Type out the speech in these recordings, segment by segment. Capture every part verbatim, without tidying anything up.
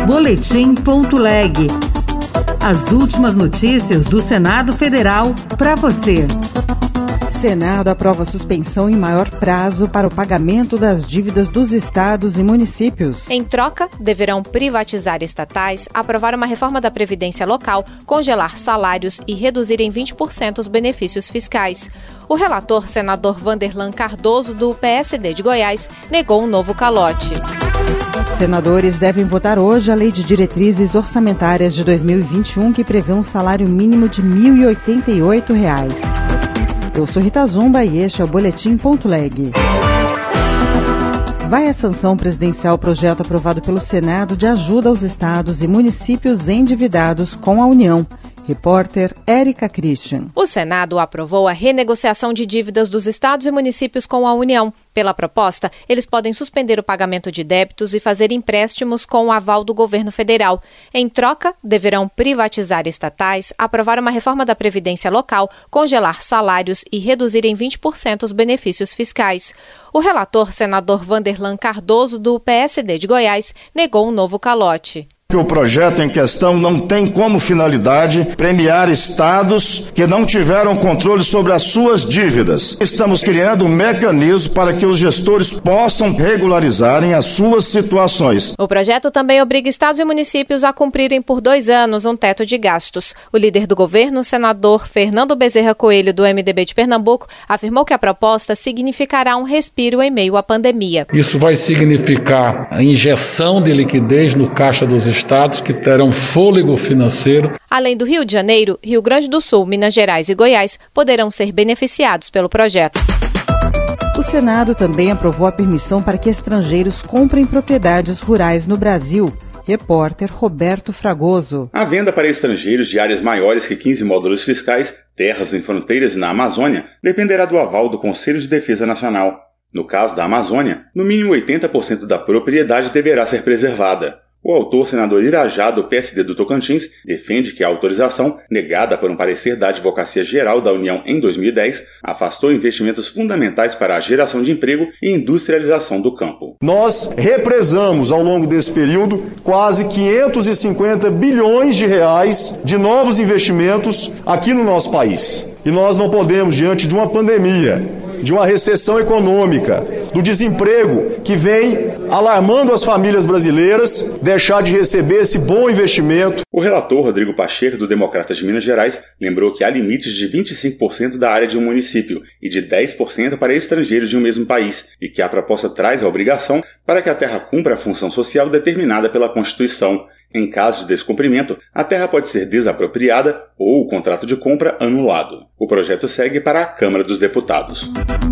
Boletim ponto leg. As últimas notícias do Senado Federal para você. Senado aprova suspensão em maior prazo para o pagamento das dívidas dos estados e municípios. Em troca, deverão privatizar estatais, aprovar uma reforma da Previdência local, congelar salários e reduzir em vinte por cento os benefícios fiscais. O relator, senador Vanderlan Cardoso, do P S D de Goiás, negou um novo calote. Senadores devem votar hoje a Lei de Diretrizes Orçamentárias de dois mil e vinte e um, que prevê um salário mínimo de mil e oitenta e oito reais. Eu sou Rita Zumba e este é o Boletim ponto leg. Vai à sanção presidencial o projeto aprovado pelo Senado de ajuda aos estados e municípios endividados com a União. Repórter Érica Christian. O Senado aprovou a renegociação de dívidas dos estados e municípios com a União. Pela proposta, eles podem suspender o pagamento de débitos e fazer empréstimos com o aval do governo federal. Em troca, deverão privatizar estatais, aprovar uma reforma da Previdência local, congelar salários e reduzir em vinte por cento os benefícios fiscais. O relator, senador Vanderlan Cardoso, do P S D de Goiás, negou um novo calote. Que o projeto em questão não tem como finalidade premiar estados que não tiveram controle sobre as suas dívidas. Estamos criando um mecanismo para que os gestores possam regularizarem as suas situações. O projeto também obriga estados e municípios a cumprirem por dois anos um teto de gastos. O líder do governo, o senador Fernando Bezerra Coelho, do M D B de Pernambuco, afirmou que a proposta significará um respiro em meio à pandemia. Isso vai significar a injeção de liquidez no caixa dos estados. estados que terão fôlego financeiro. Além do Rio de Janeiro, Rio Grande do Sul, Minas Gerais e Goiás poderão ser beneficiados pelo projeto. O Senado também aprovou a permissão para que estrangeiros comprem propriedades rurais no Brasil. Repórter Roberto Fragoso. A venda para estrangeiros de áreas maiores que quinze módulos fiscais, terras em fronteiras e na Amazônia, dependerá do aval do Conselho de Defesa Nacional. No caso da Amazônia, no mínimo oitenta por cento da propriedade deverá ser preservada. O autor, senador Irajá, do P S D do Tocantins, defende que a autorização, negada por um parecer da Advocacia Geral da União em dois mil e dez, afastou investimentos fundamentais para a geração de emprego e industrialização do campo. Nós represamos, ao longo desse período, quase quinhentos e cinquenta bilhões de reais de novos investimentos aqui no nosso país. E nós não podemos, diante de uma pandemia, de uma recessão econômica, do desemprego que vem alarmando as famílias brasileiras, deixar de receber esse bom investimento. O relator Rodrigo Pacheco, do Democratas de Minas Gerais, lembrou que há limites de vinte e cinco por cento da área de um município e de dez por cento para estrangeiros de um mesmo país, e que a proposta traz a obrigação para que a terra cumpra a função social determinada pela Constituição. Em caso de descumprimento, a terra pode ser desapropriada ou o contrato de compra anulado. O projeto segue para a Câmara dos Deputados.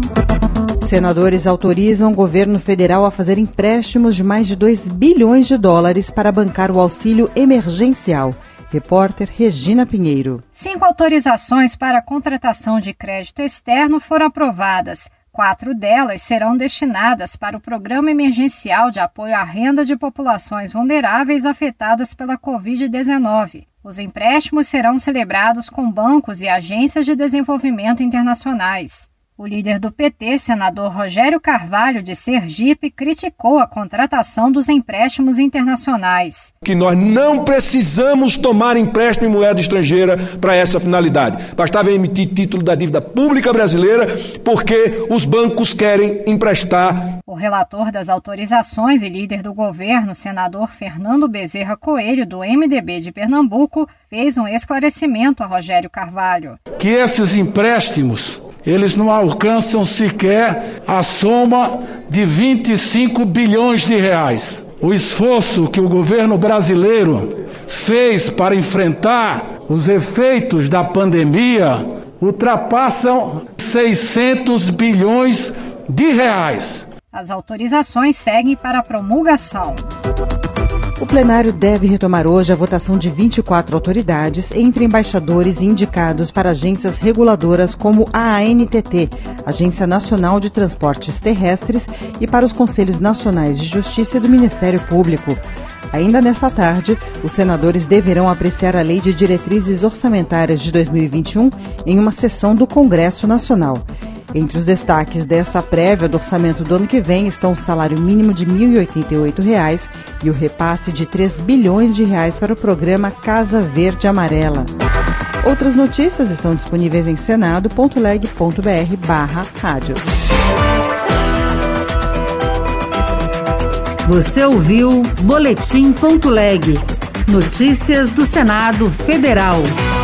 Senadores autorizam o governo federal a fazer empréstimos de mais de dois bilhões de dólares para bancar o auxílio emergencial. Repórter Regina Pinheiro. Cinco autorizações para a contratação de crédito externo foram aprovadas. Quatro delas serão destinadas para o Programa Emergencial de Apoio à Renda de Populações Vulneráveis afetadas pela covid dezenove. Os empréstimos serão celebrados com bancos e agências de desenvolvimento internacionais. O líder do P T, senador Rogério Carvalho, de Sergipe, criticou a contratação dos empréstimos internacionais. Que nós não precisamos tomar empréstimo em moeda estrangeira para essa finalidade. Bastava emitir título da dívida pública brasileira porque os bancos querem emprestar. O relator das autorizações e líder do governo, senador Fernando Bezerra Coelho, do M D B de Pernambuco, fez um esclarecimento a Rogério Carvalho. Que esses empréstimos, eles não alcançam sequer a soma de vinte e cinco bilhões de reais. O esforço que o governo brasileiro fez para enfrentar os efeitos da pandemia ultrapassam seiscentos bilhões de reais. As autorizações seguem para a promulgação. O plenário deve retomar hoje a votação de vinte e quatro autoridades, entre embaixadores indicados para agências reguladoras como a A N T T, Agência Nacional de Transportes Terrestres, e para os Conselhos Nacionais de Justiça e do Ministério Público. Ainda nesta tarde, os senadores deverão apreciar a Lei de Diretrizes Orçamentárias de dois mil e vinte e um em uma sessão do Congresso Nacional. Entre os destaques dessa prévia do orçamento do ano que vem estão o salário mínimo de mil e oitenta e oito reais e o repasse de três bilhões de reais para o programa Casa Verde Amarela. Outras notícias estão disponíveis em senado ponto leg ponto br barra rádio. Você ouviu Boletim ponto leg. Notícias do Senado Federal.